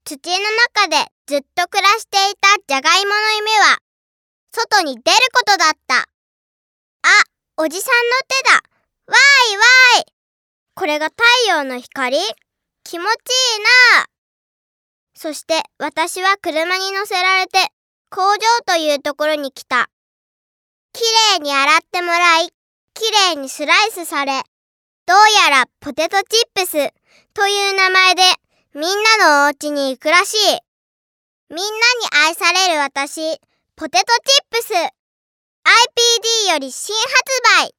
土の中でずっと暮らしていたじゃがいもの夢は、外に出ることだった。あ、おじさんの手だ。わーいわーい。これが太陽の光？気持ちいいな。そして私は車に乗せられて工場というところに来た。きれいに洗ってもらい、きれいにスライスされ、どうやらポテトチップスという名前でみんなのお家に行くらしい。みんなに愛される私、ポテトチップス。IPD より新発売。